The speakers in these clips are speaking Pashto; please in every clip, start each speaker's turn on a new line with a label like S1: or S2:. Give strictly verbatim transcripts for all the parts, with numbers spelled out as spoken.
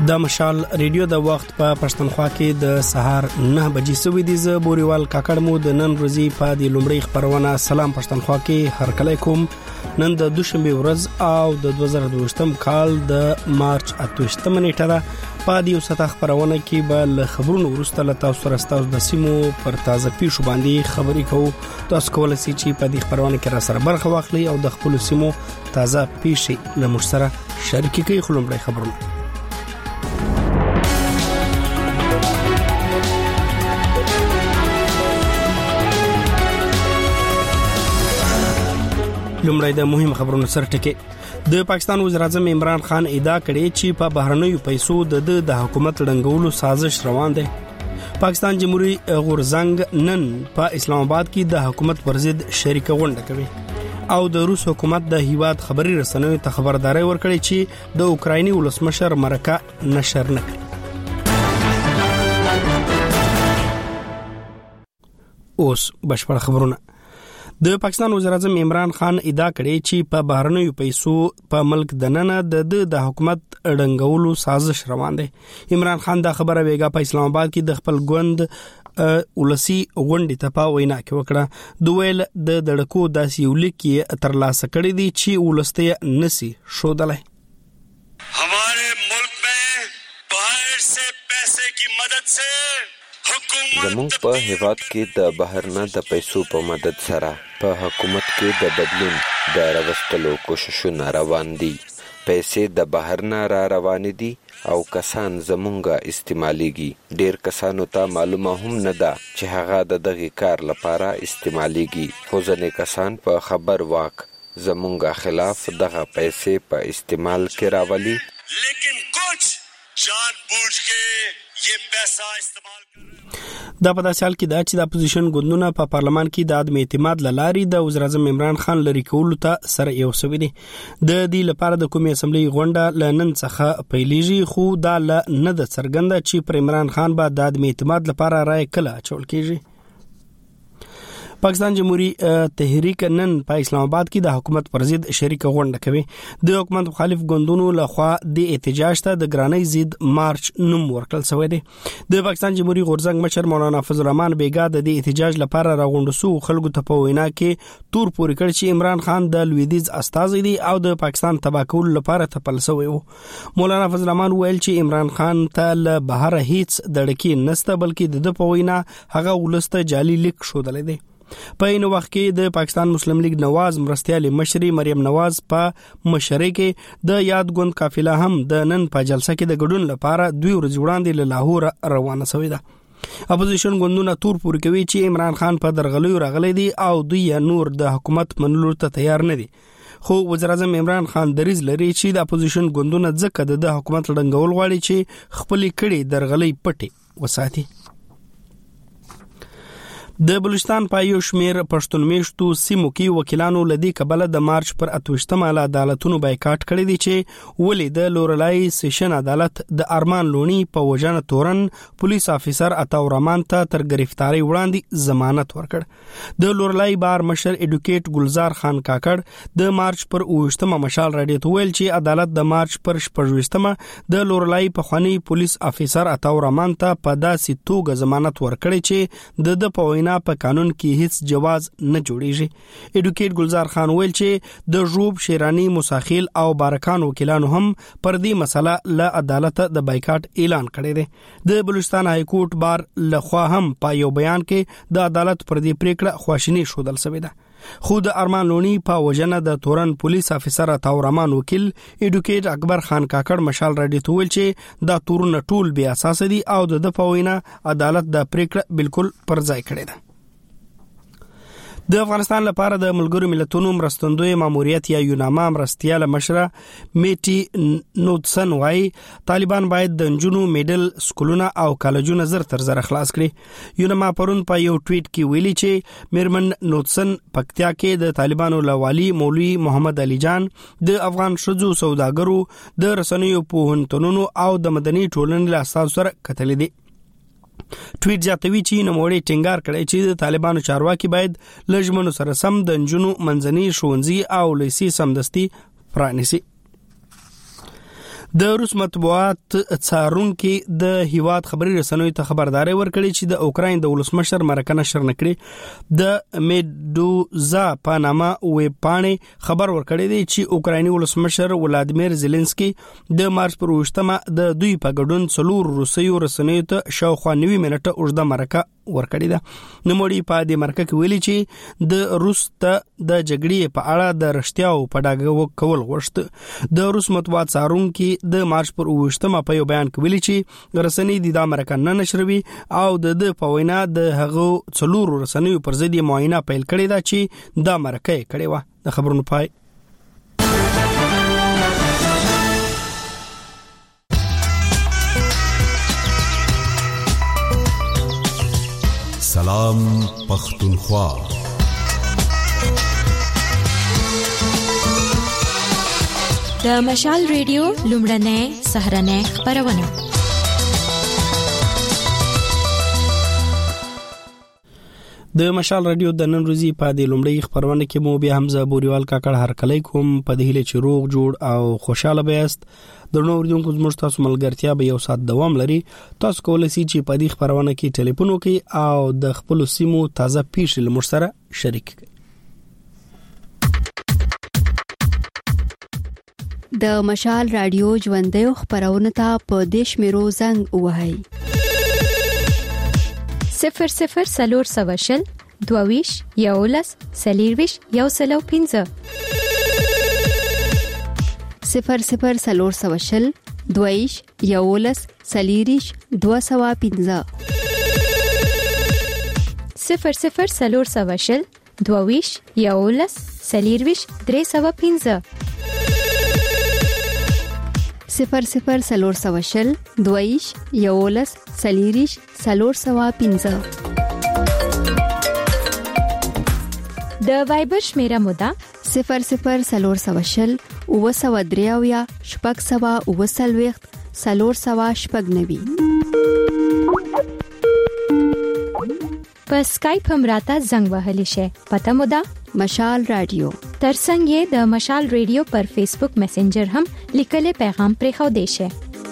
S1: د مشال ریډیو د وخت په پښتونخوا کې د سهار نه بجې سوي دي. ز بوريوال کاکړ مو د نن ورځې په د لومړی خبرونه سلام پښتونخوا کې هر کله کوم. نن د دوشنبه ورځ او د دوه زره دوه کال د مارچ اتوشتمه نیټه ده. په دې وسته خبرونه کې به ل خبرونو ورسته له تاسو سره تاسو د سیمو پر تازه پیښو باندې خبرې کوو. تاسو کولای شئ چې په دې خبرونه کې را سره برخه واخلئ او د خپل سیمو تازه پیښې له موږ سره شریک کړئ. خلومړی خبرونه لومړی د مهم خبرونو سره ټکی. د پاکستان وزیر اعظم عمران خان ادعا کړې چې په بهرنیو پیسو د د حکومت ړنګولو سازش روان دی. پاکستان جمهوریت غورزنګ نن په اسلام آباد کې د حکومت پر ضد شریکه غونډه کوي او د روس حکومت د هیواد خبري رسنیو ته خبرداري ورکړي چې د اوکرایني ولسمشر مرکه نشر نه کړي. اوس بشپړ خبرونه. د پاکستان وزیر اعظم عمران خان ادعا کړې چې په بهرنیو پیسو په ملک دننه د د حکومت ړنګولو سازش روان دی. عمران خان دا خبره ویګا په اسلام آباد کې د خپل ګوند ولسی غونډې ته په وینا کې وکړه. دویل د دړکو داسې یو لیک تر لاسه کړی دی چې ولسته نسی شودلای.
S2: हमारे मुल्क में बाहर से पैसे की मदद से
S3: زموږ په هیواد کې د بهرنه د پیسو په مدد سره په حکومت کې د بدلون د راوستلو کوششونه روان دي. پیسې د بهرنه را روان دي او کسان زمونږه استعماليږي. ډیر کسانو ته معلومه هم نه ده چې هغه د دغه کار لپاره استعماليږي. خو ځینې کسان په خبر واک زمونږه خلاف دغه پیسې په استعمال کې راولي.
S2: لیکن کچھ جان بوجھ کے یہ پیسہ استعمال
S1: دا په داسې حال کې دا چې د اپوزیشن ګوندونه په پارلمان کې د عدم اعتماد لاري د وزیر اعظم عمران خان لري کولو ته سره یو سوي دي. د دې لپاره د قومي اسمبلی غونډه لنن څخه پیلېږي خو دا ل نه د څرګنده چې پر عمران خان به د عدم اعتماد لپاره رائے کله چول کېږي. پاکستان جمهوریت تحریک نن په اسلام آباد کې د حکومت پر ضد شریکه غونډه کوي. د حکومت مخالف ګوندونو لخوا د احتجاج ته د ګرانۍ ضد مارچ نوم ورکړل شوی دی. د پاکستان جمهوریت غورزنګ مشر مولانا فضل الرحمن بیګا د دې احتجاج لپاره راغونډ سو خلکو ته په وینا کې تور پوري کړ چې عمران خان د لویدیز استازی دی او د پاکستان تباه کولو لپاره تپل شوی وو. مولانا فضل الرحمن ویل چې عمران خان ته له بهر هیڅ دړکی نسته بلکې د په وینا هغه ولسته جعلي لیک شودل دی. په این وخت کې د پاکستان مسلم لیگ نواز مرستيالي مشري مریم نواز په مشرۍ کې د یاد ګوند قافله هم د نن په جلسه کې د ګډون لپاره دوی ورځ وړاندې له لاهور روانه شوې ده. اپوزیشن ګوندونه تور پوري کوي چې عمران خان په درغلیو راغلي دي او دوی نور د حکومت منلو ته تیار نه دي. خو وزیر اعظم عمران خان دریز لري چې د اپوزیشن ګوندونه ځکه د حکومت لړنګول غواړي چې خپل کړي درغلي پټي وساتي. د بلوچستان په یو شمیر پښتون میشتو سیمو کې وکیلانو لدی کبله د مارچ پر اتوشتمه له عدالتونو بایکاټ کړی دی چې ولې د لورلای سیشن عدالت د ارمان لونی په وجنه تورن پولیس افیسر عطاور رحمان ته تر گرفتاری وړاندې ضمانت ورکړ. د لورلای بار مشر اډوکیټ ګلزار خان کاکړ د مارچ پر اوشتمه مشال راډیو ته ویل چې عدالت د مارچ پر شپږوشتمه د لورلای په خواني پولیس افیسر عطاور رحمان ته په داسې توګه ضمانت ورکړي چې د د په په قانون کې هیڅ جواز نه جوړیږي. اډوکیټ ګلزار خان ویل چې د ژوب شیرانی مساخیل او بارکان وکیلانو هم پر دې مسله له عدالت د بایکاټ اعلان کړی دی. د بلوچستان های کورټ بار لخوا هم په یو بیان کې د عدالت پر دې پریکړه خواشینی شودل شوې ده. خود ارمان لونی په وجنه د تورن پولیس افیسر عطاور رحمان وکیل اډوکیټ اکبر خان کاکړ مشال راډیو ته ویل چې دا تورونه ټول بیا اساس دي او د پوینا عدالت د پریکړه بالکل پر ځای کړی ده. د افغانستان لپاره د ملګرو ملتونو مرستندوی ماموریت یا یوناما مرستياله مشره میټي نوټسن وايي طالبان باید د جنونو میډل سکولونه او کالجونه زر تر زر خلاص کړي. یوناما پرون په یو ټویټ کې ویلي چې میرمن نوټسن پکتیا کې د طالبانو لوالي مولوی محمد علي جان د افغان شذو سوداګرو د رسنیو پوهنتونونو او د مدني ټولنې له اساس سره کتلې دي. ټویټ جاتوي چې نوموړي ټینګار کړی چې د طالبانو چارواکي باید لجمنو سره سم د جنونو منځني ښوونځي او لیسي سمدستي پرانیسي. د روس مطبوعات څارونکو د هیواد خبري رسنیو ته خبرداري ورکړي چې د اوکراین د ولسمشر مرکه نشر نکړي. د میډوزا په نامه ویب پاڼې خبر ورکړی دی چې اوکرایني ولسمشر ولادیمیر زيلنسکي د مارچ پر وشتمه د دوی په ګډون څلور روسیو رسنیو ته شاوخوا نوي منټه اوږده مرکه ورکړی ده. نوموړي په دې مرکه کې ویلي چې د روس ته د جګړې په اړه د رښتیاو په ډاګه کول غوښته. د روس مطبوعات څارونکو د مارچ پر وشتمه په یو بیان کې ویلي چې رسنۍ د امریکا نه نشروي او د د په وینا د هغو څلور رسنیو پر ضد معاینه پیل کړې ده چې دا مرکه کړې و. د خبرونو پای.
S4: سلام پختونخوا.
S5: د مشال ریډیو لومړنۍ سهرنۍ خبرونه.
S1: د مشال رادیو د نن ورځې په دې لومړی خبرونه کې مو بیا حمزه بوریوال کاکړ هرکلی کوم په دې هیله چې روغ جوړ او خوشاله بیاست. د نو ورډونکو زموږ تاسو ملګرتیا به یو سات دوام لري. تاسو کولای شئ چې په دې خبرونه کې ټلیفون وکړئ او د خپل سیمو تازه پیښې له موږ سره شریک کړئ.
S6: د مشال رادیو ژوندۍ خبرونه ته په دیش میرو زنګ وهاي
S5: صفر صفر سلور سواشل دوویش یولس سلیرویش یو سلو پینزه
S6: صفر صفر سلور سواشل دوویش یولس سلیریش دو سوا پینزه
S5: صفر صفر سلور سواشل دوویش یولس سلیرویش درې سوا پینزه
S6: صفر صفر سلور سواشل دویش یولس سلیریش سلور سوا پینزه.
S5: د وایبر شمیره مودا
S6: صفر صفر سلور سواشل او سوا دریاویا شپږ سوا او سلويخت سلور سوا شپږ نوي. په
S5: سکایپ هم راته زنګ وهلی شي. پته مودا
S6: مشال رادیو.
S5: ترڅنګ یې د مشال رادیو پر فیسبوک میسنجر هم لیکل پیغام پرې خو دی شي.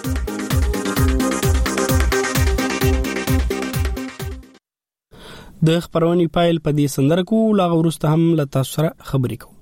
S1: د خبرونې پایل په دې سندره کو لاغه ورسته هم له تاسو سره خبرې کوو.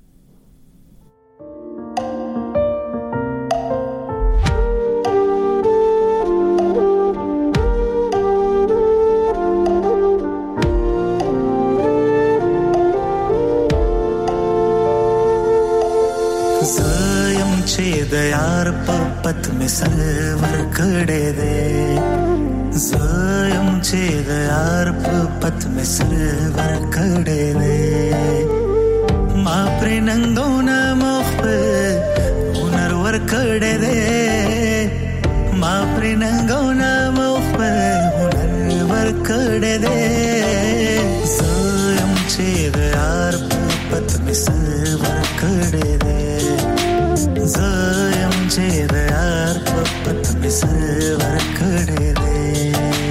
S7: د یار په پت می سر ور کړه دې زایم چې د یار په پت می سر ور کړه دې ما پر ننګونه مخ په هنر ور کړه دې ما پر ننګونه مخ په هنر ور کړه دې زایم چې د یار په پت می سر ور کړه دې زایم چې د یار په پت می سر ور کړه دې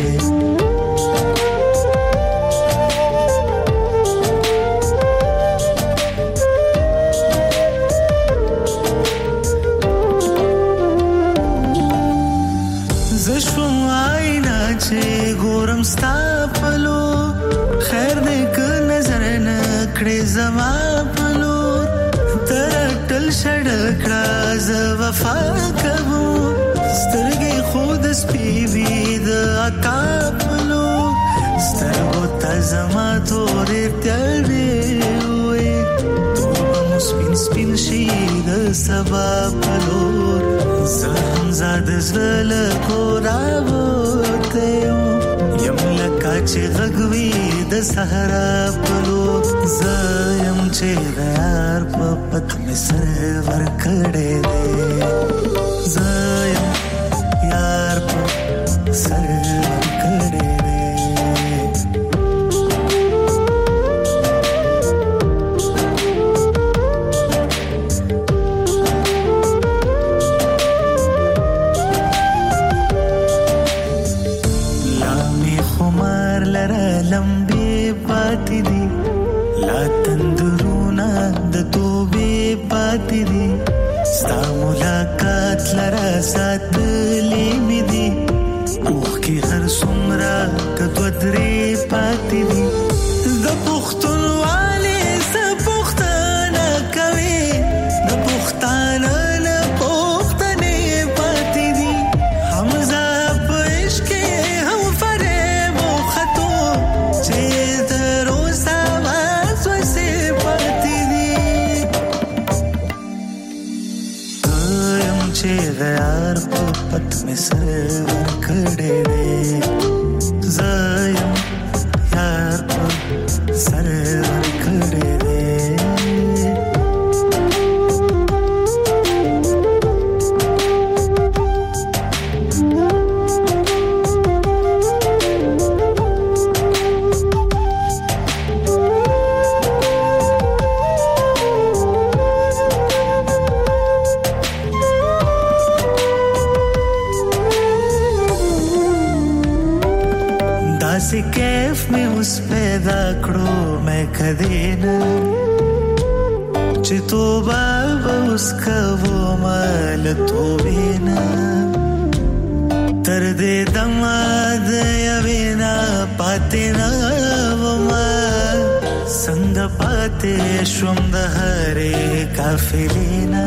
S7: زشم آینا چې ګورم ستا پلو خیر دې ک نظر نه کړې زما پلو تل شړکړه ز وفا کوو سترګې خود سپي وي د اکاپلو سترګو ته زما تورې تلې وې تور سپین سپین شي د سبا پلور زم زاد زل کو راوته یم لکه چې غوي د صحرا پلور زم چې د یار په پت می سر ور کړه دې زایم یار په سر ور کړه دې لامي خمار لره لمبي پاتې دي لا تندرونا د توبې پاتې دي ستا ملاقات لرا ساتلی می دی اوخ کی هر سمرا کدو درې پاتې دي د پښتونوالي څه پښتنه کوي د پښتانه نه پښتنې پاتې دي حمزه په عشق هم فریب و خطو چې تر اوسه وسوسې پاتې دي یم چې د یار په پت مې سر ورکړی دی زایم یار په سر ورکړی دی داسې کیف مې اوس پیدا کړو مې کدینا چې توبه اوس کوو مال توبینا تر دې دمه د یوینا پاتې نه وما څنګه پاتې شوم د هرې کافلینا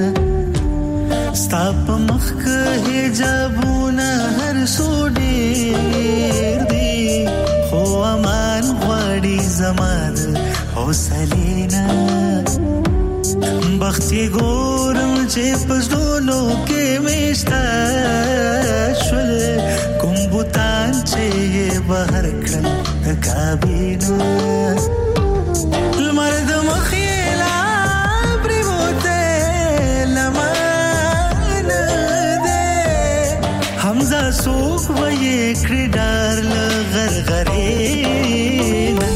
S7: ستا په مخ کې حجابونه هر څو ډېر دي خو امان غواړي زما د حوصلې نه بخت یې ګورم چې په زړونو کې مې شته شول کوم بوتان چې یې بهر کړل د کعبې نه لمر د مخ یې لا پرېوتی لمانه دی حمزه څوک به یې کړي ډار له غرغرې نه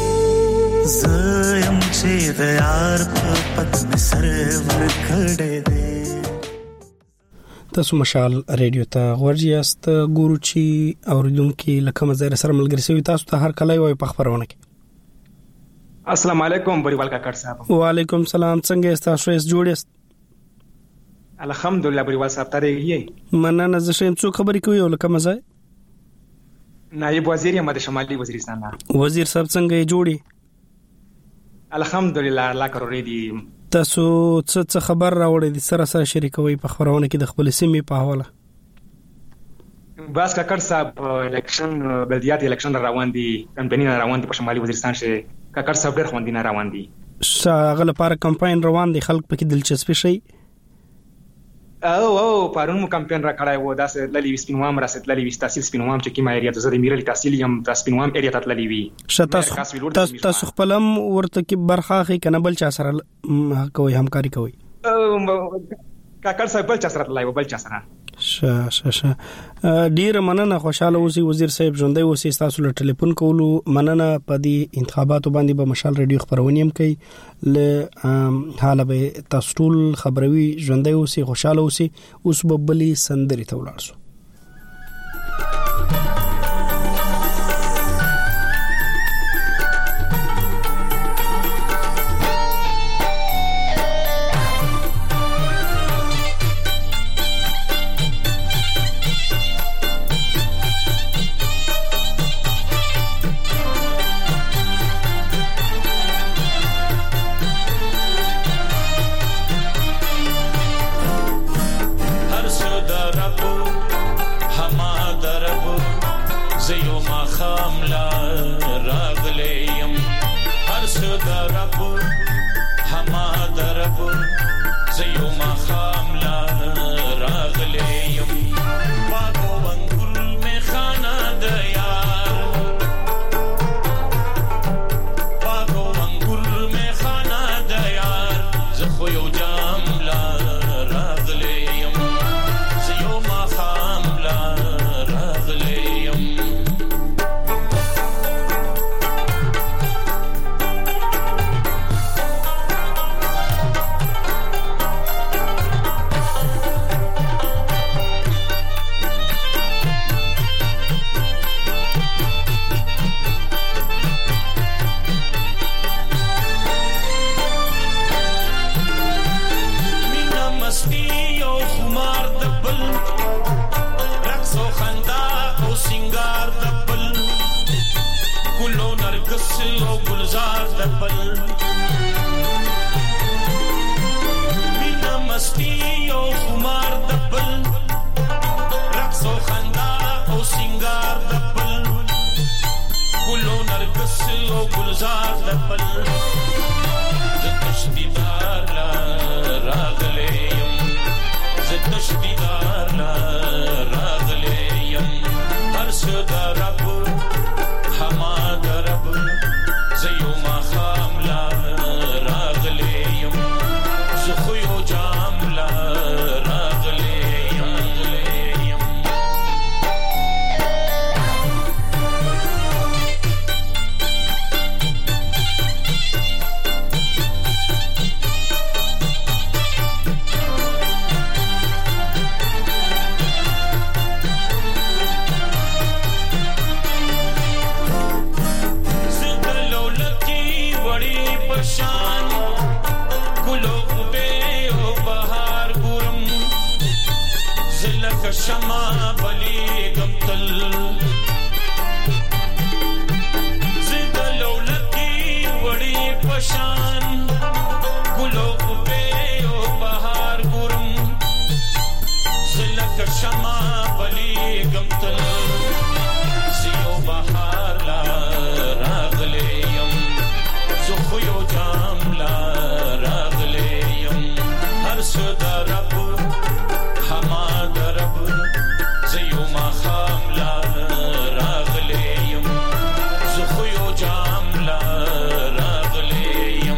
S7: زه یم چې د یار په پت مې سر ورکړی دی
S1: تاسو مشال ریډیو ته غوږی یاست ګورو چې اوریدونکو لکه مزه سره ملګری سوي تاسو ته هر کله وي په خبرونه کې
S8: السلام علیکم بریوال کاکړ صاحب
S1: وعلیکم سلام څنګه تاسو یې جوړ یاست
S8: الحمدلله بریوال صاحب ته یې
S1: مننه زه شیم څو خبرې کوي لکه مزه
S8: نائب وزیر یم د شمالي وزیرستان
S1: وزیر صاحب څنګه یې جوړی
S8: الحمدلله الله کرورې دي
S1: تاسو څه خبر راوړی دي سره سره شریکوي په خبرونه کې د خپل سیمې په حواله
S8: باس کاکړ صاحب الیکشن بلدیات الیکشن روان دي کمپاین روان دي په شمالي وزیرستان کې کاکړ صاحب ډېر خوندینه روان دي
S1: شاغله لپاره کمپاین روان دي خلک پکې دلچسپي شي
S8: او او پرون مو کمپاین را کړای وو داسې للی سپینوام را ست للی تحصیل سپینوام چې کیما ایریا ته زده میرلی تحصیل یم د سپینوام ایریا ته للی وی
S1: شته تاسو خپلم ورته کې برخه کنه بل چا سره کوي همکاري کوي
S8: کاکړ صاحب بل چا سره لای بل چا سره
S1: شه شه شه ډیر مننه خوشاله اوسئ وزیر صاحب ژوندۍ اوسئ تاسو له ټلیفون کولو مننه په دې انتخاباتو باندې به مشال ریډیو خبرونه هم کوي له حاله به تاسو ټول خبروي ژوندۍ اوسئ خوشاله اوسئ اوس به بلی سندري ته ولاړ شو
S9: हर सदा रब نرګس او ګلزار د بل مینا مستی او خمار د بل رقص او خندا او سنگار د بل ګلو نرګس او ګلزار د بل ز تشدیدار لا راغلیم ز تشدیدار لا راغلیم هر څه د رب حماد رب زيو ما خاملا راغليم زخيو جاملا راغليم شما بلی گمتل زد لولکی وڑی پشان گلو بے او بہار گرم زلک شما بلی گمتل زیو بہار لا راغلیم زخیو جام لا راغلیم ہر صدا رب حماد رب زيو ما خاملا راغليم زخيو جاملا راغليم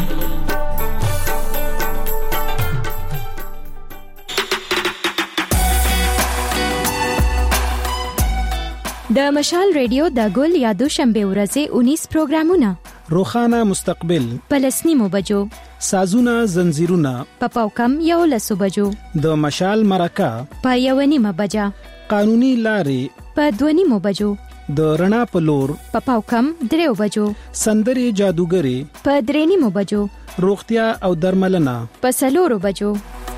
S5: د مشال ریډیو د ګل یادو شنبه ورځې انیس پروګرامونه
S1: روخانه مستقبل
S5: پلسنی مو بجو
S1: سازونه زنجیرونه
S5: پپاو کم یو لسو بجو
S1: د مشال مرکه
S5: په یو نیمه بجا
S1: قانوني لارې
S5: په دوه نیمو بجو
S1: د رڼا په لور
S5: پپاو کم دریو بجو
S1: سندري جادوګري
S5: په درې نیمو بجو
S1: روغتیا او درملنه
S5: په څلورو بجو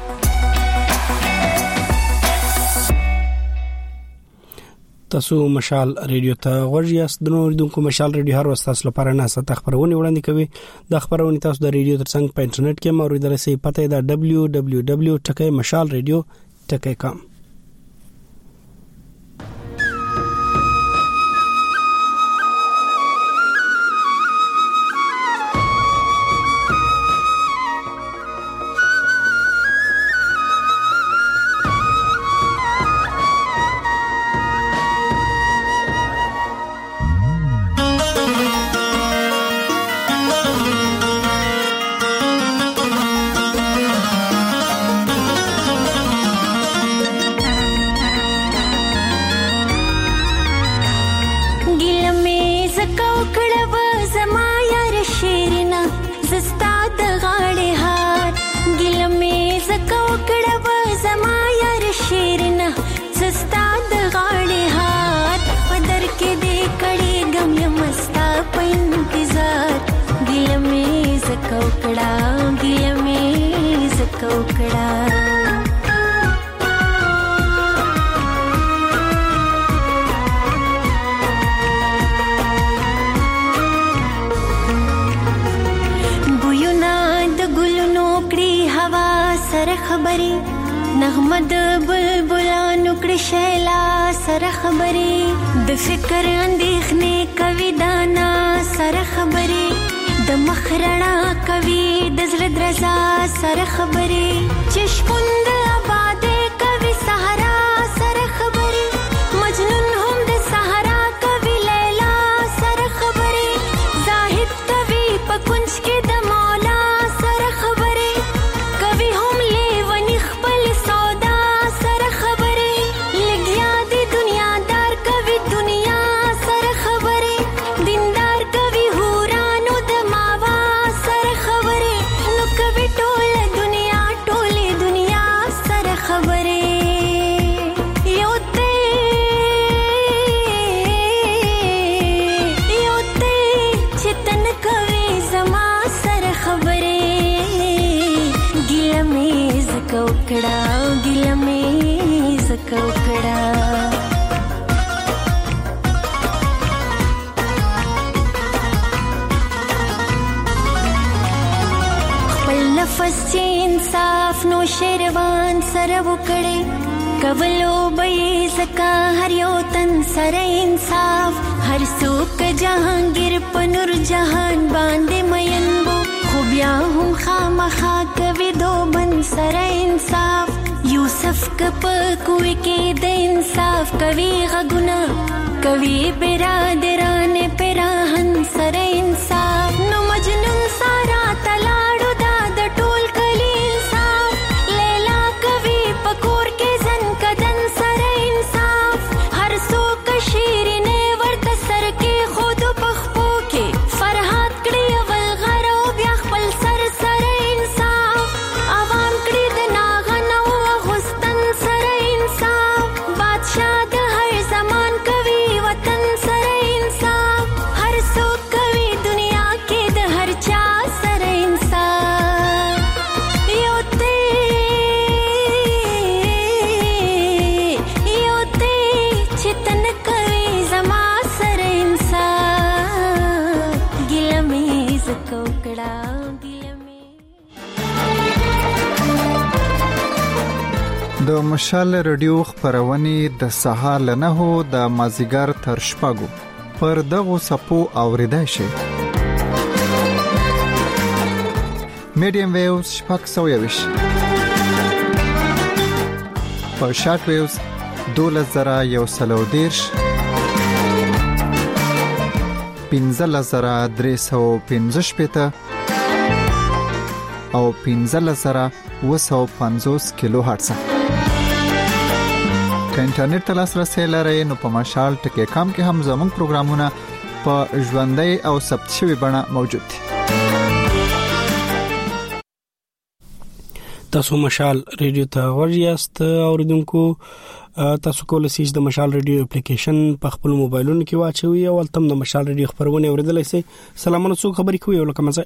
S1: تاسو مشال ریډیو ته ورجاست د نور دونکو مشال ریډیو هر وخت تاسو لپاره نه ست خبرونه وړاندې کوي د خبرونه تاسو د ریډیو ترڅنګ په انټرنیټ کې موریدل سي پته دا دبليو دبليو دبليو ټکي مشال ریډیو ټکي کام
S10: نغمد بلبلانو کړي شیلا سره خبرې د فکر اندېښنې کوي دانا سره خبرې د مخرڼا کوي د زړه درزا سره خبرې چې شپوند آبادې کوي صحرا سره خبرې مجنون هم د صحرا کوي لیلا سره خبرې زاهد کوي په کونج کې د مولا سره خبرې کوي هم لیونی خپل سودا سره خبرې لګیا دی دنیا دار کوي دنیا سره خبرې دیندار کوي هورانو د ماوا سره خبرې نو کوي ټول دنیا ټول نفس چې انصاف نو شیروان سره وکړي کولو به زکا هر یو تن سره انصاف هر څوک جهانگیر په نور جهان باندې مینبو خو بیا هم خامخا کوي دو بن سره انصاف یوسف کپ کوی کې د انصاف کوي غګنا کوي برادران پراهن سره انصاف نو مجنون سارا تلاړو دا د ټول کلی انصاف لیلا کوي پکور کې زن کدن سره انصاف هر څوک شیرینه ورته سر کې خود پخپو کې فرحات کړي ول غرو بیا خپل سر سره انصاف عوام کړي د ناغنو غستن سره انصاف بادشاہ د هر زمان کوي وطن سره انصاف هر څوک کوي دنیا کې د هر چا سره انصاف یو ته یو ته چتن کوي زما سره انصاف ګل مې زکو کړه
S11: د مشال رادیو خبرونه د سهار نه هو د مازیګر تر شپږو پر دغه سپو اوریدای شي میډیم ویوز شپږ سوه یوش په شارټ ویوز دولس زره یو سلو دیرش پنځلس زره درې سوه پنځه شپېته او پنځلس زره اوه سوه پنځوس کیلو هرتز که انټرنیټ ته لاسرسی لرئ نو په مشال ټکی کام کې هم زموږ پروګرامونه په ژوندۍ او ثبت شوي بڼه موجود دي.
S1: تاسو مشال ریډیو ته ورجاست اوریدونکو تاسو کولای شئ د مشال ریډیو اپلیکیشن په خپل موبایلونو کې واچوي او تم د مشال ریډیو خبرونه اوریدلای شئ. سلامونه څوک خبرې کوي ولکه مزه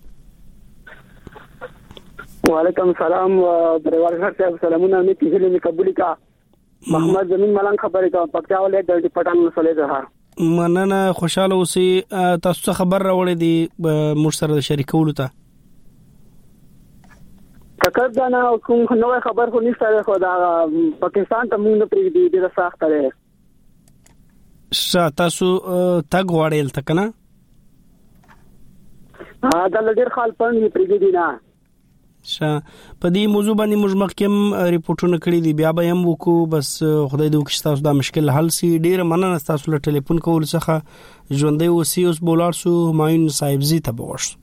S12: وعلیکم السلام بریوال صاحب سلامونه می تیزلی می قبول کا محمد زمین ملنګ خبرې کوم پکتیا ولې د پټان مسلې ده
S1: مننه خوشاله اوسئ. تاسو خبر راوړې دي موږ سره شریکولو ته
S12: ککر دا نه کوم نوې خبر خو نشته خو دا پاکستان ته موږ نه پریږدي ډیره سخت ده
S1: شا تاسو تګ وړل تکنه
S12: ها دا لډیر خال پړنی پریږدي نه
S1: شا په دې موضوع باندې موږ مخکې ریپورتونه کړی دي بیا به هم وکړو بس خدای دې وکړي تاسو دا مشکل حل سي. ډیر مننه تاسو له ټلیفون کول څخه ژوندۍ اوسئ. اوس بولار سو همایون صاحب زی ته بوښ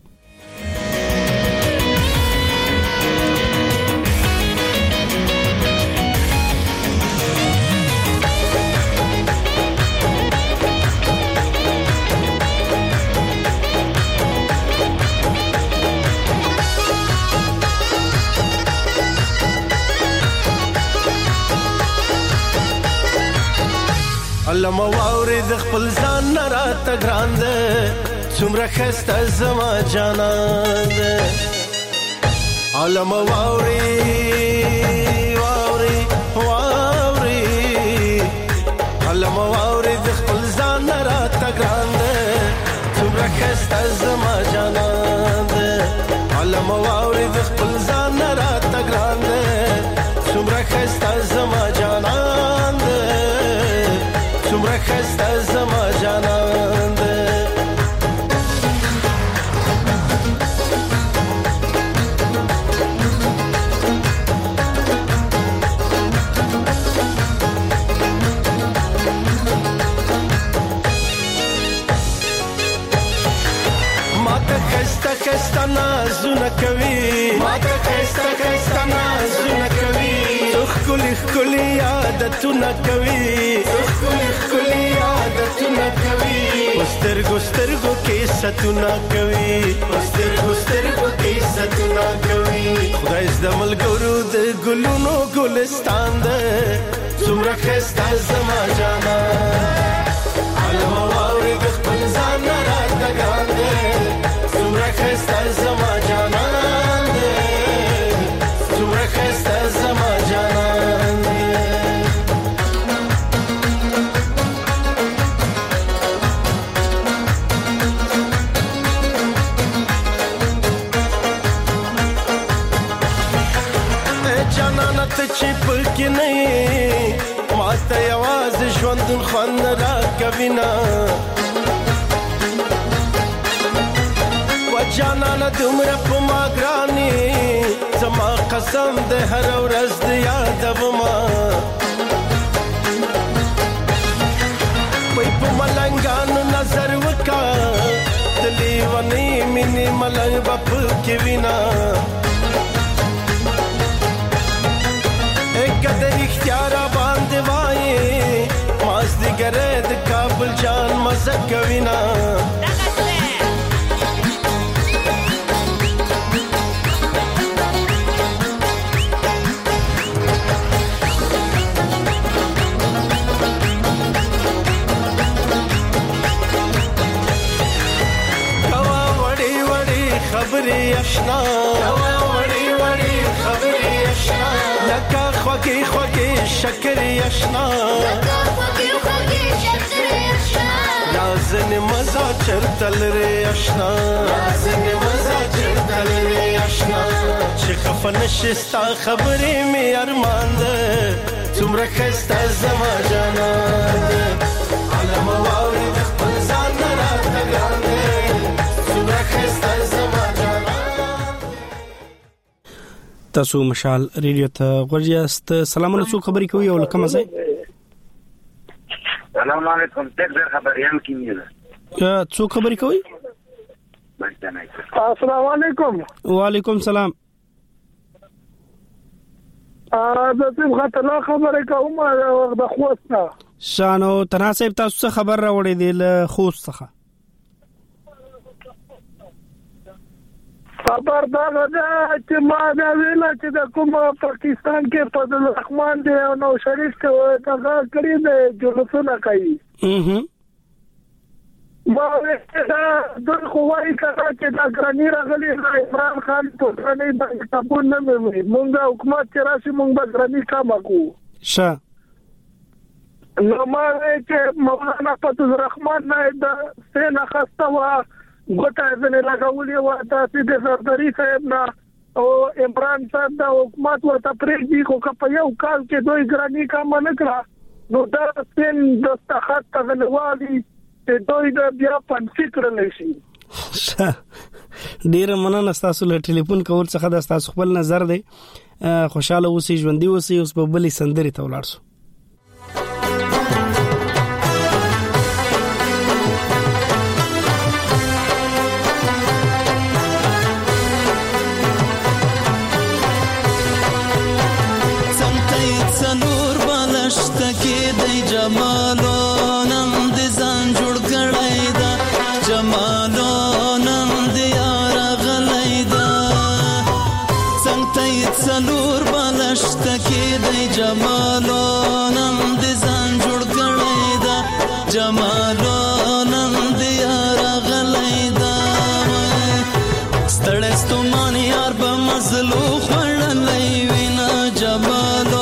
S13: علما واوري د خپل ځان نه راته ګران ده څومره ښایسته زما جانان ده علما واوري واوري واوري علما واوري د خپل ځان نه راته ګران ده څومره ښایسته زما جانان ده علما واوري د خپل ځان نه راته ګران ده څومره ښایسته زما جانان ده څومره ښایسته زما جانان ده ماته ښایسته ښایسته نازونه کوي ماته ښایسته ښایسته نازونه کوي ښکلي ښکلي عادتونه کوي ښکلي ښکلي عادتونه کوي سترګو سترګو کې ستونه کوي سترګو سترګو کې ستونه کوي خدای زده ملګرو د ګلونو ګلستان ده څومره ښایسته زما جانان علما واوري د خپل ځان نه راته ګران ده څومره ښایسته زما جانان ده څومره ښایسته زما جانان ده چې پکې نه ماته یوازې ژوندون خوند راکوي نه وجانانه دومره په ما ګرانې زما قسم د هر ورځ د یادومه وای په ملنګانو نظر وکا د لیونۍ مینې ملنګ به پکې وینا قدر اختیار باندې وایي مازدیګر د کابل جان مزه کوي نه کوا وړي وړي خبرې آشنا کوا وړي وړي خبرې آشنا لکه خوږې خوږې شکرې آشنا لکه خوږې خوږې شکرې آشنا رازنې مزه چرته لرې آشنا رازنې مزه چرته لرې آشنا چې خفه نشې ستا خبرې مې ارمان ده څومره ښایسته زما جانان ده عالم واورې د خپل ځان نه راته ګران دی څومره ښایسته زما جانان
S1: تاسو مشال ریډیو ته ورجاست سلامونه څو خبرې کوي او لکه مزه
S14: السلام علیکم تکبر خبريان کیمیله
S1: څو خبرې کوي
S15: السلام علیکم
S1: وعلیکم سلام
S15: ا د څه غته خبره کوم د خوسته
S1: شانو تناسب تاسو خبر راوړې دی له خوست څخه
S15: خبر دا ده چې ما دا ویل چې د کوم پاکستان کې فضل الرحمن دی او نو شریف ته دا کړی دی جلوسونه کوي
S1: اها
S15: ما دا د خوای کړه چې دا ګرانی راغلی عمران خان په ځنې باندې تاسو نه مې مونږ حکومت چې راشي مونږ به ګرانی کام کوو
S1: شه
S15: نو ما چې مولانا فضل الرحمن نه دا څنګه خسته و ګوته ځنه لګولې و تاسو د سرداري صاحب نه او عمران صاحب د حکومت ورته پرېږدي خو په یو کال کې دوی ګرانی کام نه کړه نو دا څنګه د تخت غنوالي ته دوی د بیا پنځه کړل شي
S1: ډیر مننه تاسو له ټلیفون کول څخه د تاسو خپل نظر دی خوشاله اوسئ ژوندۍ اوسئ اوس په بلې سندري ته ولاړ شو
S16: جمالو نم دې ځان جوړ کړی دا جمالو نم دې یار غلی دا څنګه ته څلور بالشت کې دې جمالو نم دې ځان جوړ کړی دا جمالو نم دې یار غلی دا ستړی ستومان یار به مزلو خړلې وینا جمالو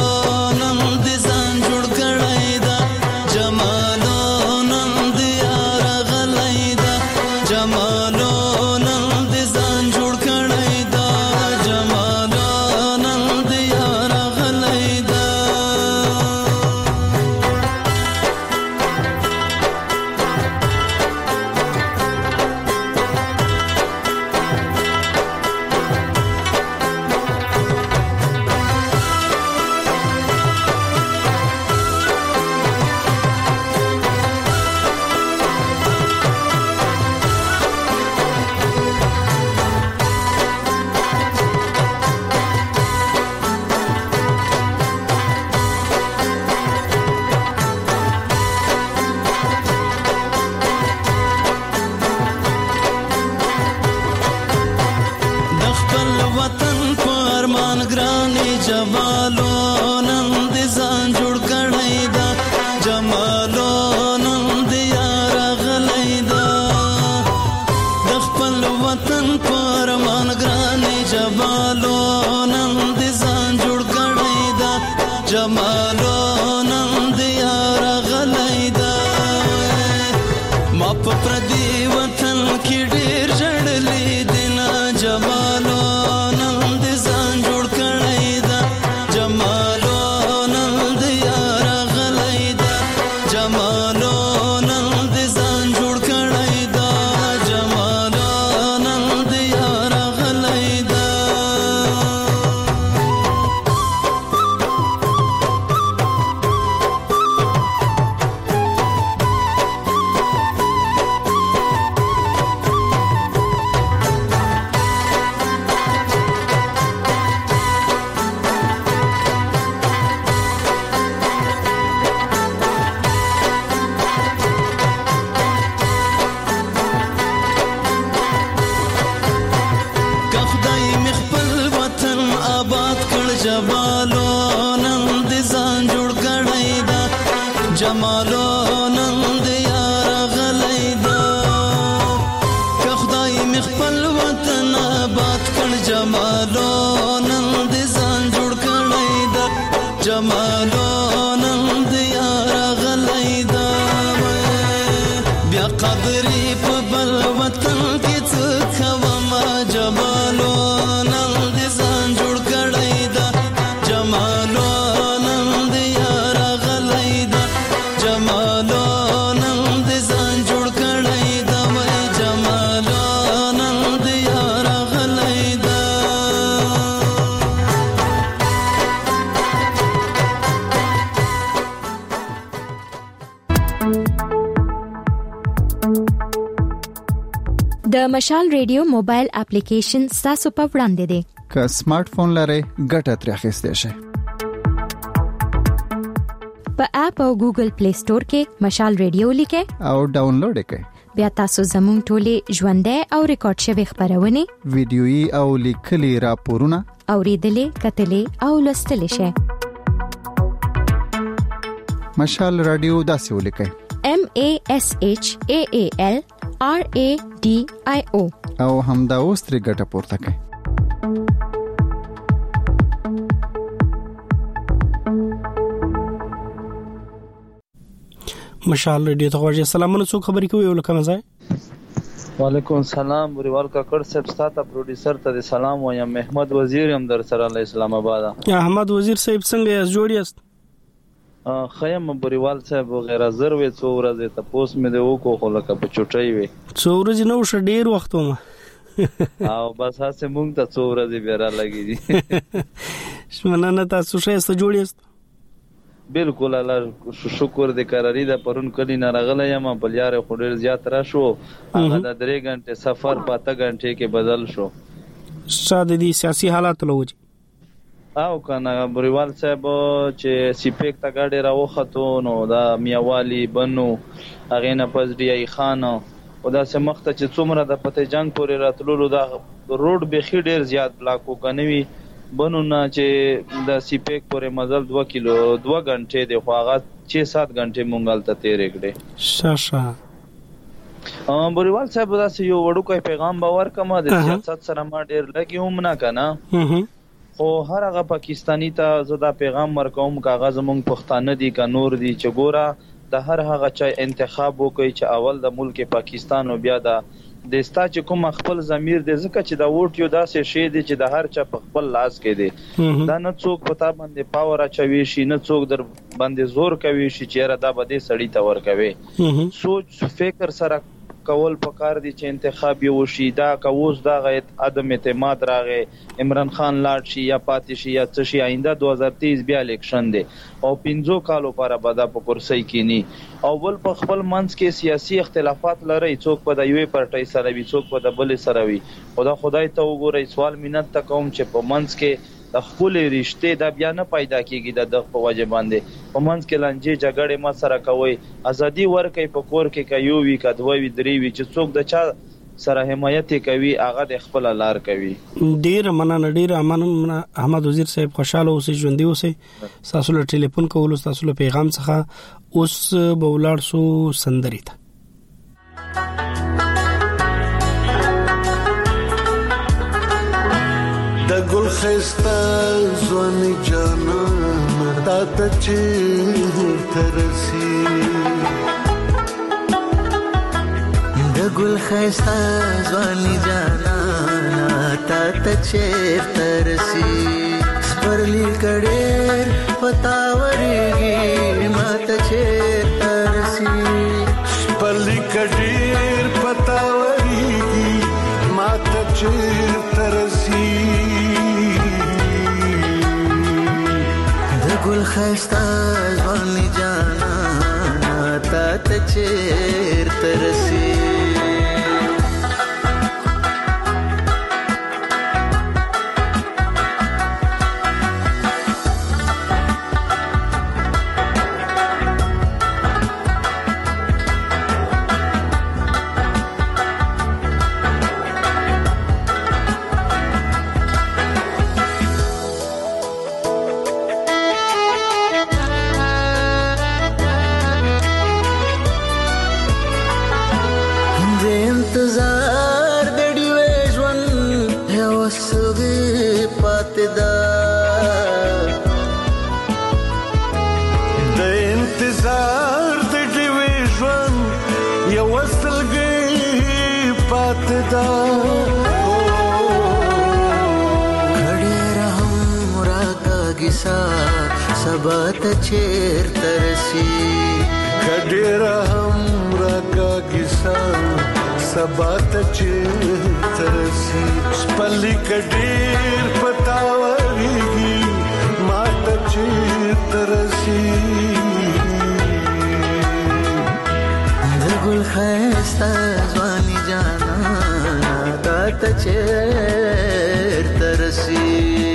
S16: जमालो
S5: د مشال ریډیو موبایل اپلیکیشن تاسو په وړاندې دی.
S11: که سمارټ فون لرئ ګټه ترې اخیستئ شئ.
S5: په اپ او ګوګل پلی سٹور کې مشال ریډیو لیکئ
S11: او ډاونلوډ یې کړئ.
S5: بیا تاسو زموږ ټولې ژوندۍ او ریکارډ شوی خبرونه،
S11: ویډیويي او لیکلي راپورونه
S5: اوریدلې، کتلې او لوستلې شئ.
S11: مشال رادیو داسې ولیکئ:
S5: M A S H A A L R A D I O
S11: او همدا اوس ترې ګټه پورته کړئ.
S1: مشال ریډیو ته غواړي. سلامونه، څوک خبرې کوي؟ یو لکه مزای.
S17: وعلیکم السلام. بریوال کاکړ صاحب، ستاسو پروډوسر ته سلام وایم. احمد وزیر هم در سره له اسلام آباد.
S1: احمد وزیر صاحب څنګه یاست؟ جوړ یاست؟
S17: خیم بریوال صاحب غیر حاضر وې څو ورځې ته پوس مې د وکړو خو لکه په چټۍ وې
S1: څو ورځې نو ش ډیر وخت ومه
S17: او بس هڅه مونږ ته څو ورځې بیره لګې دي.
S1: شمنانه تاسو ښه جوړ یاست؟
S17: بالکل الله شکر دې قراری ده. پرون کلی نه راغلی یم بل یار خو ډیر زیات را شو. هغه د درې غنټې سفر په اته غنټې کې بدل شو.
S1: شاده دي سیاسي حالات لوځي
S17: او کنه بریوال صاحب چې سیپیک تا گاډي راوخته نو دا میاوالی بنو هغه نه پز دی ای خان او دا سمخته چې څومره د پته جنگ پورې راتللو دا روډ به خې ډیر زیات بلاکو کنوي بنو نه چې د سیپیک پورې مزل دوه کیلو دوه غنټې دی خو هغه شش سات غنټې مونږل ته تیرې کړې.
S1: شاشه
S17: ا بریوال صاحب دا یو وړو کوي پیغام باور کما د سیاست سره ما ډیر لګي هم نه کنه خو هر هغه پاکستانی ته زدا پیغام ورکوم کاغذ مونږ پښتانه دي کا نور دي چې ګوره د هر هغه چا انتخاب وکړي چې اول د ملک پاکستان او بیا د دستا چې کوم خپل ضمیر دې ځکه چې دا ووټ یو داسې شی دی چې د هر چا په خپل لاس کې دی. دا نه څوک پتا باندې پاور اچوي شي نه څوک در باندې زور کوي شي چې را دا بده سړی ته ور کوي. سوچ فکر سره کول پکار دي چې انتخاب یو شي. دا کووس دا غیت عدم اعتماد راغی عمران خان لاړ شي یا پاتې شي یا څه شي آینده دو هزار تیئیس بیا الیکشن دی او پنځو کالو لپاره بدا په کرسي کې ني او بل په خپل منځ کې سیاسي اختلافات لري. څوک په د یوې پارټۍ سره وي څوک په د بلې سره وي. خدا خدای ته وګورئ سوال مینت ته کوم چې په منځ کې د خپل رشته دا بیا نه پیدا کیږي د دغه په وجه باندې په منځ کې لانجې جګړې ما سره کوي. ازادي ورکې په کور کې کوي وی کډوي وی درې وی چې څوک د چا سره حمایت کوي هغه د خپل لار کوي.
S1: ډیر مننه ډیر امانه احمد وزیر صاحب خوشاله اوسئ ژوندۍ اوسئ. تاسو له ټلیفون کولو تاسو له پیغام څخه اوس به ولاړ سو سندري ته.
S18: د ګل خستا ځواني جانان تا ته چې ترسي د ګل خستا ځواني جانان تا ته چې ترسي سپرلی کډېر پتاوريږي ما ته چې ترسي سپرلی کډېر پتاوريږي ما ته چې ترسي ګل خستا ځواني جانا تا ته چیرته رسي سبات چیر ترسی کډیر هم راکا کیسا سبات چیر ترسی سپلی کډیر پتاوریږي مات چیر ترسی د ګل خستا ځواني جانا
S16: ماته چیرته رسي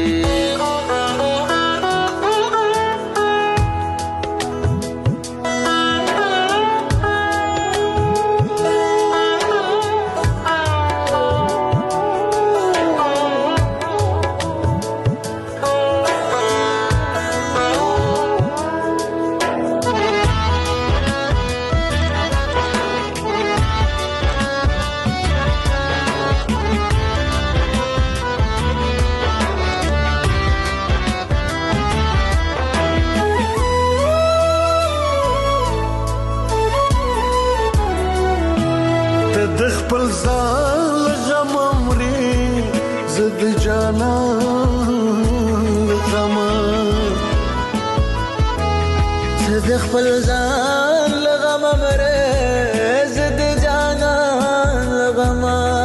S16: خپل ځان لغم مرز د جانان لغم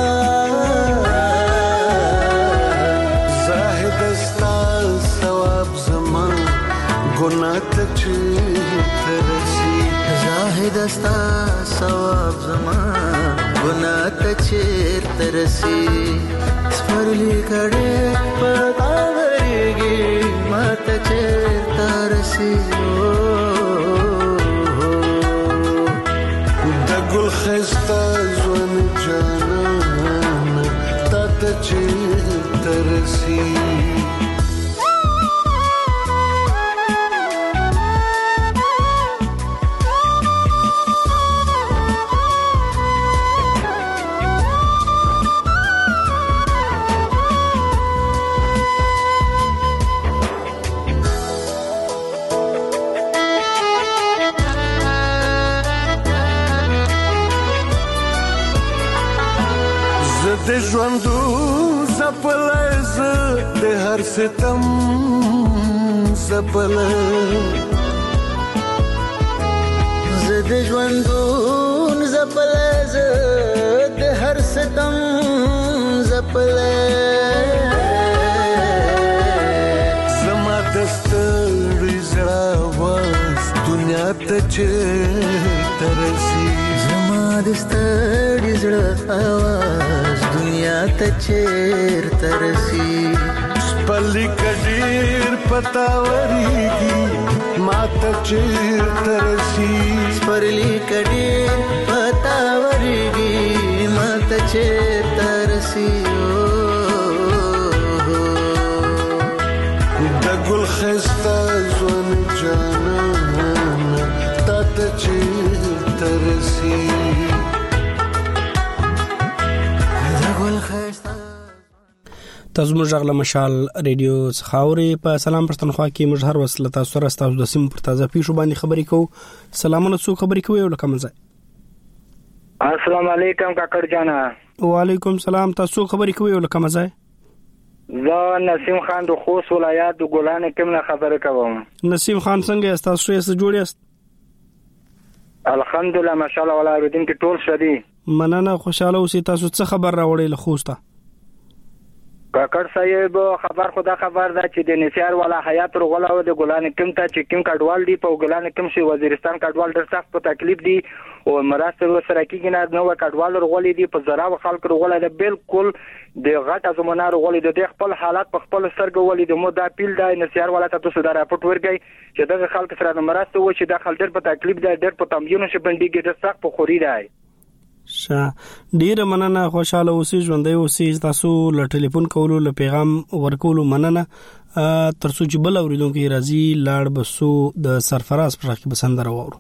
S18: زاهد استا ثواب زما ګناه ته چیرته رسي
S16: زاهد استا ثواب زما ګناه ته چیرته رسي سپرلی کړه پتا ورګي ماته چیرته رسي
S18: ګل خسته ځوان جانان تا ته چیرته رسي د ژوندو زپلای زه د هر ستم زپلای
S16: زه د ژوندو زپلای زه د هر ستم زپلای
S18: زما د ستړي زړه واز دنیا ته چیرته رسي
S16: زما د ستړي زړه آواز دنیا ته چیرته رسي
S18: سپلی کډیر پتا وريږي ماته چیرته رسي
S16: سپلی کډیر پتا وريږي ماته چیرته رسي
S18: د ګل خسته ځوان جانان تا ته چیرته رسي
S1: تاسو موږ غل مشال ریډیو څخاوري په سلام پښتونخوا کې موږ هر وسله تاسو سره تاسو د سیم پر تازه پیښو باندې خبرې کوو. سلامونه څو خبرې کوي ولکه مزه.
S19: السلام علیکم کاکړ جانا.
S1: وعلیکم سلام. تاسو خبرې کوي ولکه مزه.
S19: زه نسیم خان د خوست ولایت د ګولان کې نه خبرې کوم.
S1: نسیم خان څنګه یاست؟ تاسو یې څه جوړ یاست؟
S19: الحمدلله ماشاءالله ولا رودین کې ټول شدي.
S1: مننه خوشاله اوسئ. تاسو څه خبر راوړی له خوسته؟
S19: کاکړ صاحب خبر خدا خبر دا چې د نثار والا حیات رغلا او د ګلان کم ته چې کم کډوال دی په ګلان کم شي وزیرستان کډوال ډېر سخت په تکلیف دی او مراسته سره کېږي نه نو کډوال رغولې دی په زراو خلک رغولې ده بالکل د غټ ازمنه رغولې د خپل حالات په خپل سرګ ولې د مو دا پیل دی نثار والا ته تاسو دا راپورټ ورګي چې دغه خلک سره مراسته و چې د خلک ډېر په تکلیف دی ډېر په تمجینو شي بنديږي د سخت په خوري دی.
S1: شا ډیر مننه خوشاله اوسئ ژوندۍ اوسئ. تاسو له ټلیفون کولو له پیغام ورکولو مننه. ترڅو چې بل اوریدونکو راځي لاړ بسو د سرفراز پر کې بسندره وورو.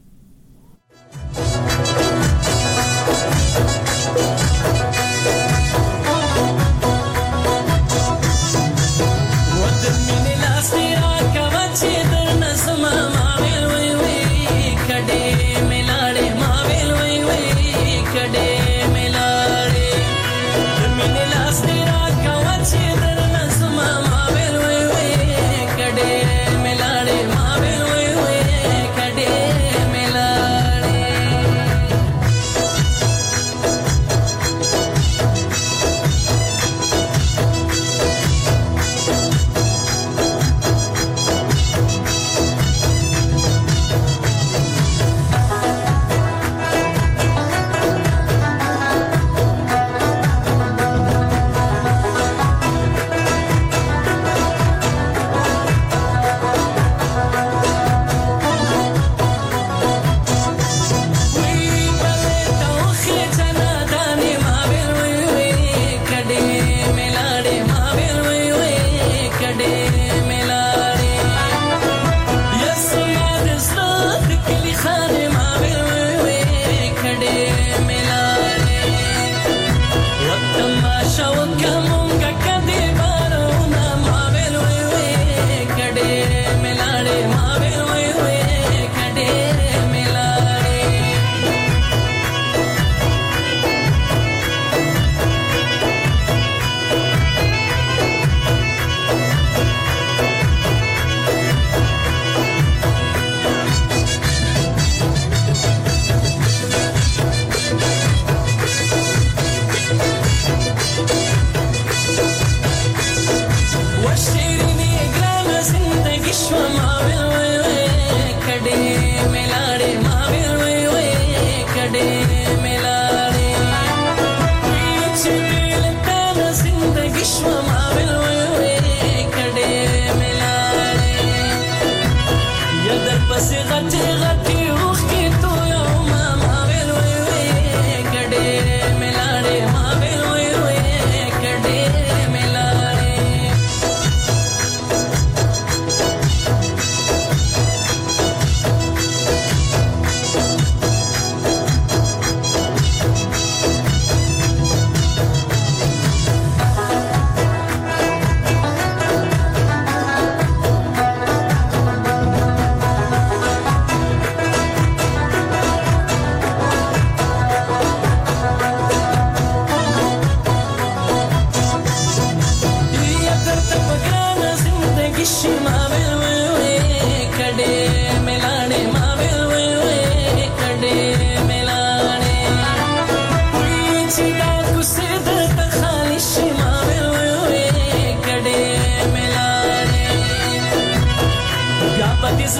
S16: मिलाड़े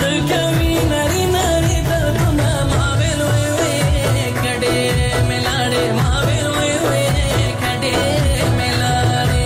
S16: سکوي نری نری دردونه ما ویل وی وی کډې ملاړې ما ویل وی وی کډې ملاړې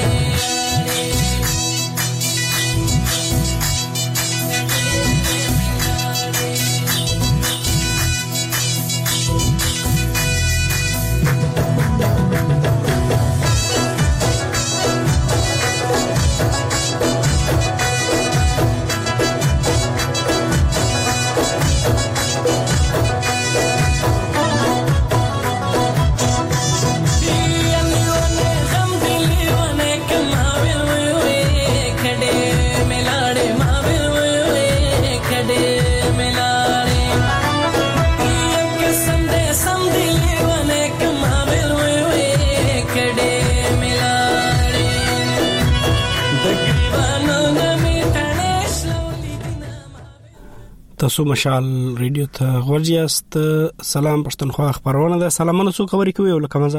S1: تاسو مشال ریډیو ته ورجاست. سلام پښتونخوا خبرونه ده. سلامونه سو خبرې کوي ولکه مزه.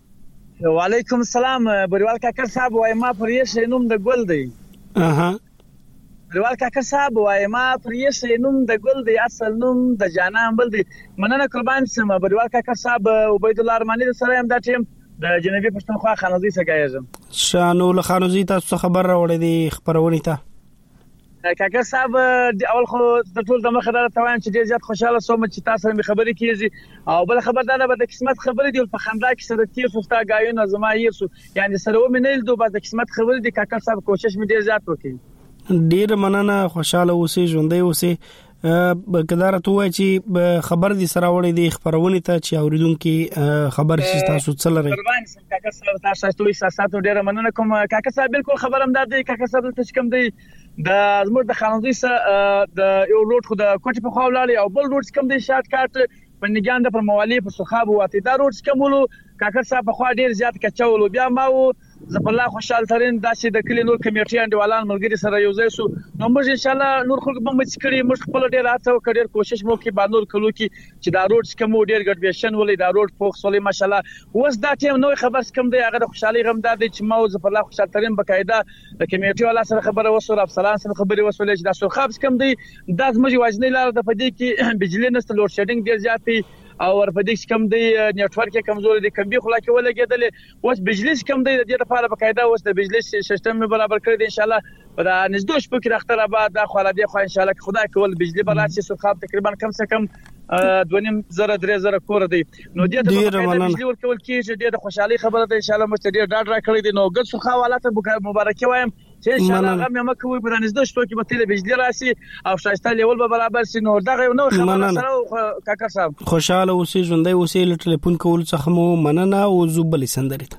S20: وعلیکم السلام بریوال کاکر صاحب وای ما پر یې نوم د ګل دی.
S1: اها
S20: بریوال کاکر صاحب وای ما پر یې نوم د ګل دی، اصل نوم د جانان بل دی. مننه قربان سم بریوال کاکر صاحب. عبید الله ارمانی سره هم دا ټیم د جنوبي پښتونخوا خانوزي څخه کېږم.
S1: شانو له خانوزي تاسو خبر راوړې دي خبرونه ته.
S20: کاکر صاحب اول خو د ټول د مخه دا توان چې ډیر زیات خوشاله سوم چې تاسو سره خبرې کیږي، او بل خبر دا به د قسمت خبرې دی په خندا کې سره تیر سوستا غایونه زما یې سو یعنی سره و منل دوه د قسمت خبرې دی. کاکر صاحب کوشش مې ډیر زیات وکړ.
S1: ډیر مننه، خوشاله اوسې، ژوندۍ اوسې. بګدار ته وای چې خبر دي سره وړي دي خبرونه ته چې اوریدونکو خبر شي تاسو څه لري.
S20: قربان سم کاکر صاحب تاسو ټول احساسات ډیر مننه کوم. کاکر صاحب بالکل خبرم داد دی. کاکر صاحب ته کوم دی د زموږ د خانوزي سره د یو روډ خو د کوټې په خوا ولاړی او بل روډ کوم دی شارټ کټ په نګان د پر موالي په سخاب واته دا روډ کومولو. کاکر صاحب په خوا ډیر زیات کچولو بیا ما و زپ الله خوشحال ترين داسې د کلی نور کمیټي انډیوالان ملګری سره یو ځای سو نو موږ ان شاء الله نور خلک به مچ کړی موږ خپل ډیر راته او ډیر کوشش مو کې با نور کلو کې چې دا روډ کوم ډیر ګډویشن ولې دا روډ پوخ سولې ماشاءالله اوس دا ټیم نو خبر کوم دی هغه خوشحالي غم دار دی چې ما زپ الله خوشحال ترين بقاعده د کمیټي والا سره خبره وسو افسران سره خبره وسو چې دا سرخاب کوم دی دا زموږ واجنې لار د پدې کې بجلی نست لوډ شیډینګ ډیر زیاتې او ورپدې کم دی نیټورک کمزور دی کمبي خلا کې ولګېدل اوس بجلی کم دی د دې لپاره بقاعده اوس د بجلی سیستم برابر کړی دی ان شاء الله په نږدې شپه کې راختره بعد د خلا دی خو ان شاء الله خدای کول بجلی برابر شي سرخاب تقریبا کم څه کم دوه نیم زره درې زره کور دی نو دې ته بجلی ورکول کیږي ډېر خوشحالي خبره ده ان شاء الله مستدیر ډاډ را کړی دی نو ګل سرخا حالت مبارکي وایم چې ان شاء الله هغه مې مکوې په نږدې شپه کې به تل بجلی راشي او شایسته لیول به برابر شي نو دغه نو خبره سره کاکر صاحب
S1: خوشاله اوسې ژوندۍ اوسې ل ټلیفون کول څخه مو مننه او زوبل سندري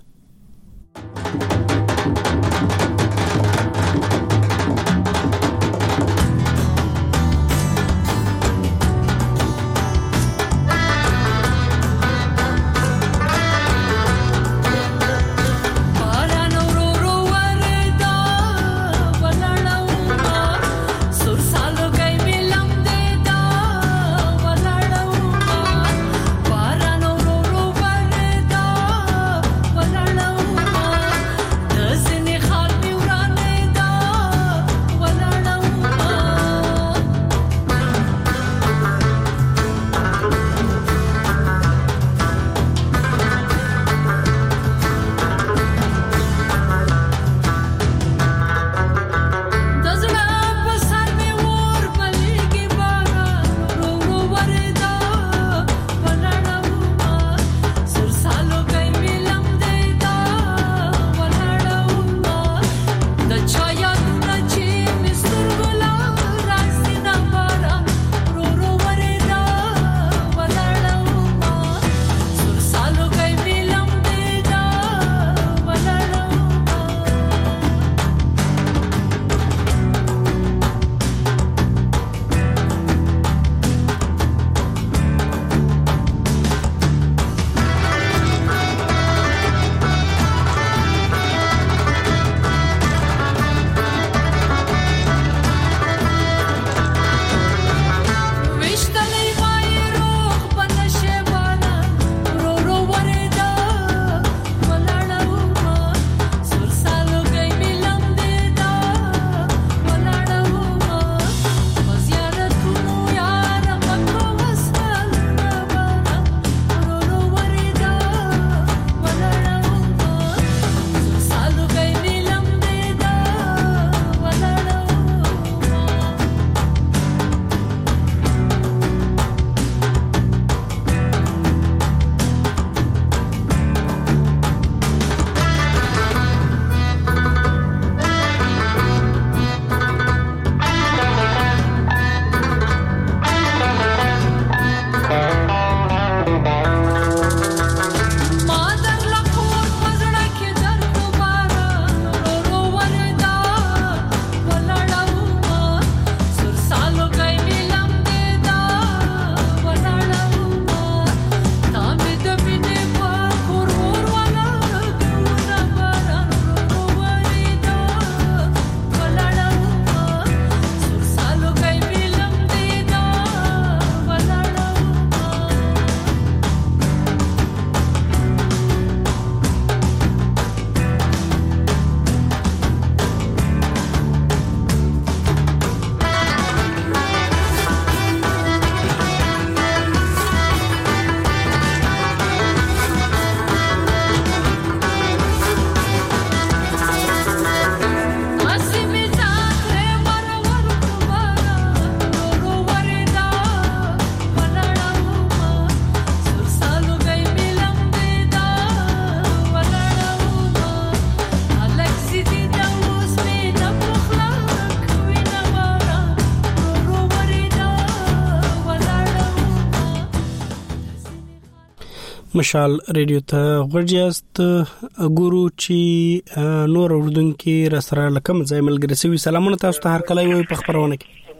S1: مشال ریډیو ته غوړیاست ګورو چې نور اردوونکو را سره لکم ځای ملګری سوي سلامونه تاسو ته هر کله وي په خبرونه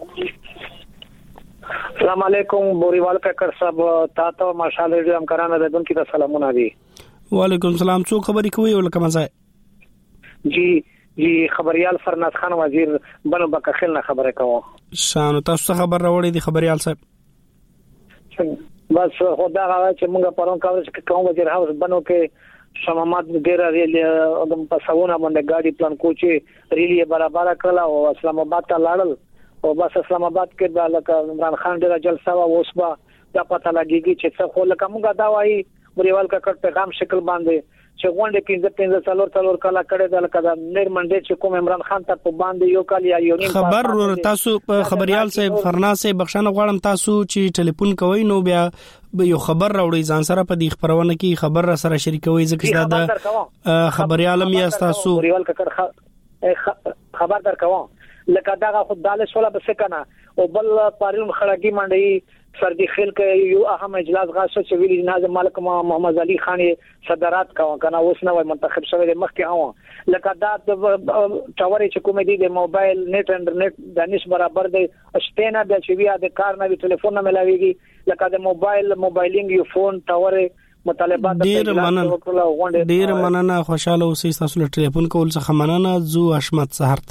S1: کې
S21: السلام علیکم بوریوال ککر صاحب تاسو مشال ریډیو هم کرانه دونکو ته سلامونه دي
S1: وعلیکم السلام څو خبرې کوي ولکم ځای
S21: جی جی خبريال فرناز خان وزیر بنو بکخل نه خبره کوم
S1: شانو تاسو خبر راوړی دي خبريال صاحب
S21: بس خدا غواړي چې موږ پرون کاوه چې کوم وزیر هاوس بنو کې شمامات ډیر ریلی د پسونه باندې ګاډي پلان کوچي ریلی برابر کړل او اسلام آباد ته لاړل او بس اسلام آباد کې د لکه عمران خان ډیر جلسه وا اوس با د پته لګيږي چې څه خو لکه موږ دا وایي بریوال کا کټ پیغام شکل باندې چې غونډه پینځه پینځه څلور څلور کلا کړه د لکه د نیر منډه چې کوم عمران خان ته په باندې یو کال یا یو نیم
S1: خبر تاسو خبريال صاحب فرناز صاحب بخښنه غواړم تاسو چې ټلیفون کوي نو بیا یو خبر راوړی ځان سره په دې خبرونه کې خبر را سره شریکوي ځکه دا خبريال مې تاسو
S21: بریوال کا کټ خبر درکوم لکه دا خو داله شولا بس کنه او بل پارلمان خړګي منډي سردی خیل کې یو اهم اجلاس غاښه چې ویلی ناظم ملک محمد علي خان صدرات کا کنه اوس نو منتخب شوی د مخ کې او لکه دا ټاورې چې کومې دي د موبایل نت انټرنیټ دانش برابر دی شته نه د چویا د کار نه ټلیفون نه ملاويږي لکه د موبایل موبایلینګ یو فون ټاورې مطالبات
S1: ډیر مننه ډیر مننه خوشاله اوسئ تاسو له ټلیفون کول څخه مننه زو اشمت سحر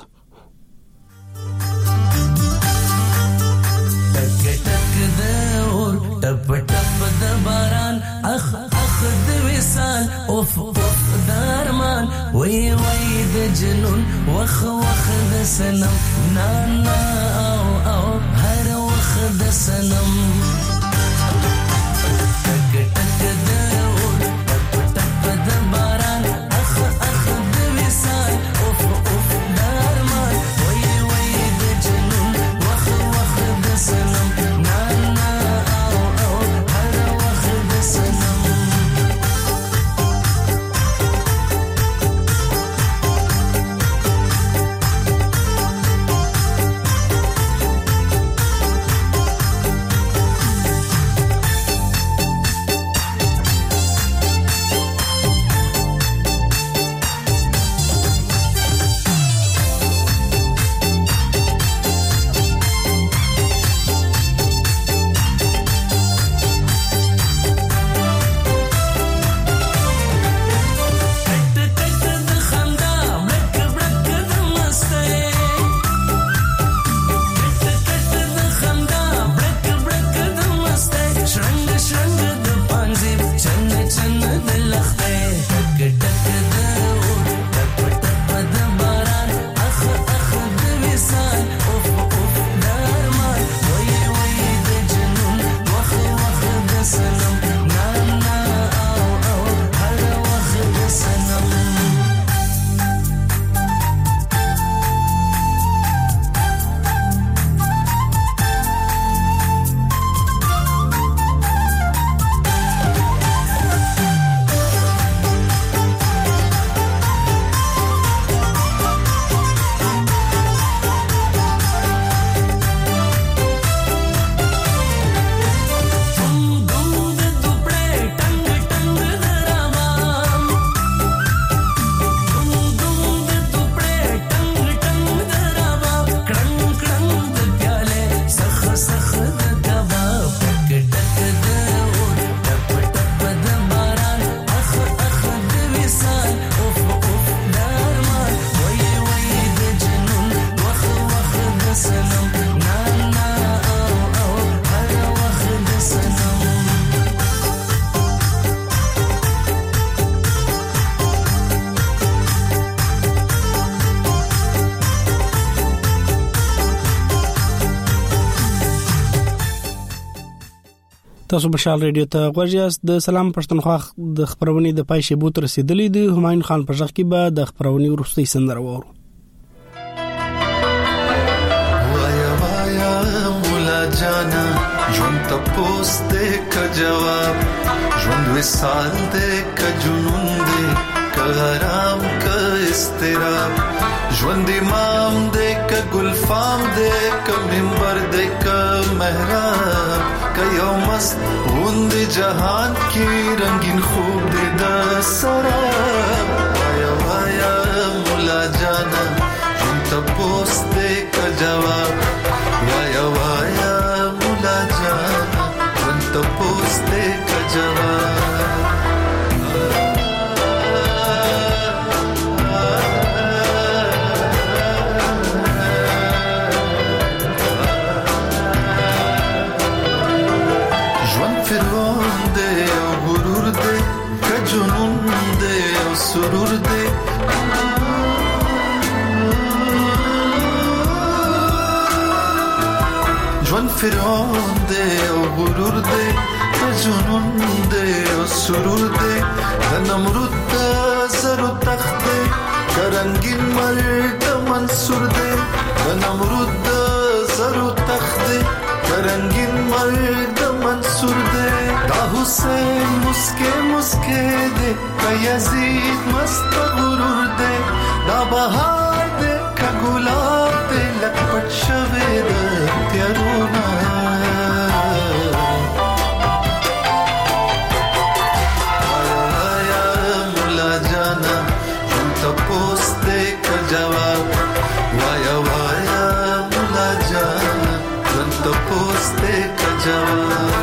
S16: ټپ ټپ د باران اخ اخ د وصال اوف اوف درمان وی وی د جنون وخ وخ د سنم نا نا او او هر وخ د سنم ټک ټک د اور ټپ ټپ د باران اخ اخ د وصال اوف اوف درمان وی وی د جنون وخ وخ د سنم نا نا
S1: تاسو بشال ریډیو ته غوړیاست د سلام پښتونخوا د خبرونې د پای شیبو تر رسیدلې د همایون خان په ځخ کې به د خبرونې وروستۍ سندره وورو
S18: وایا وایا مولا جانا ژوند ته پوسټ ک جواب ژوند وسال دې ک جنون دې ک آرام ک استراب ژوند امام دې ک گل فام دے ک منبر دے ک محراب ک یو مست غوند جهان کی رنگین خوب دے د سراب وایا وایا مولا جانا جون تپوس دے ک جواب وایا وایا مولا جانا جون تپوس دے ک جواب سرور دے جوان فرعون دے او غرور دے جنون دے او سرور دے نمرود دا زر و تخت دے کرنگین مرد منصور دے نمرود دا زر و تخت دے کرنگین مرد منصور دے دا حسین مسکے مسکے دے کا یزید مست غرور دے دا بہار دے کا گلاب دے لکپٹ شوے دے تیارونا آیا آیا مولا جانا جن تپوس دے کا جواب وایا وایا مولا جانا جن تپوس دے کا جواب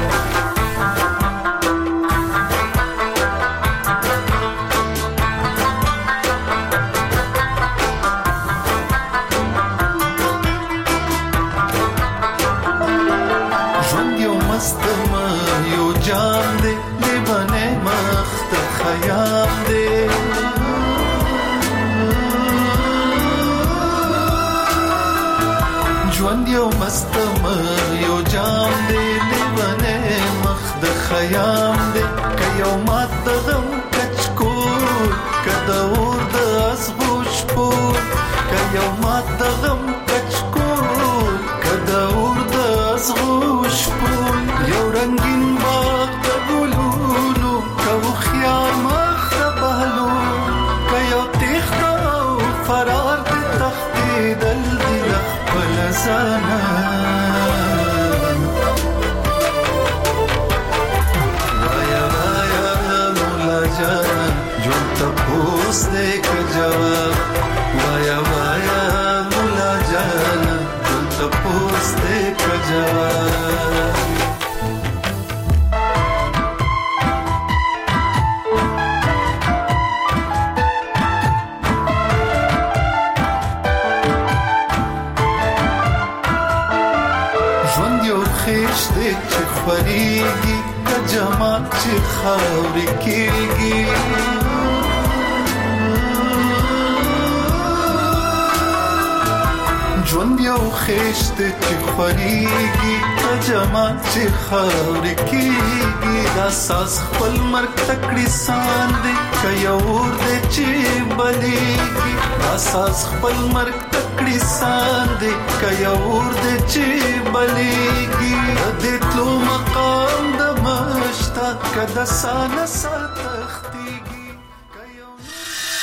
S18: یو مستم یو جام دے لیوانے مخد خیام دے که یو مات دغم کچکور که دور دا ازغوش پور که یو مات دغم کچکور که دور دا ازغوش پور یو رنگین باغ دا گلونو که و خیال مخد بحلون که یو تیخ دا فرار دی تختی دل دی لخ بلزانا وایا وایا مولا جانا جون تپوس دے کا جواب وایا وایا مولا جانا جون تپوس دے کا جواب خوريږي که جمال چې خاورې کېږي ژوند یو خېشت چې خوريږي که جمال چې خاورې کېږي دا ساز خپل مرګ تکړې سان دی که یو اور دی چې بلیږي دا ساز خپل مرګ تکړې سان دی که یو اور دی چې بلیږي د دې تلو مقام د مشتا که د سانه ساته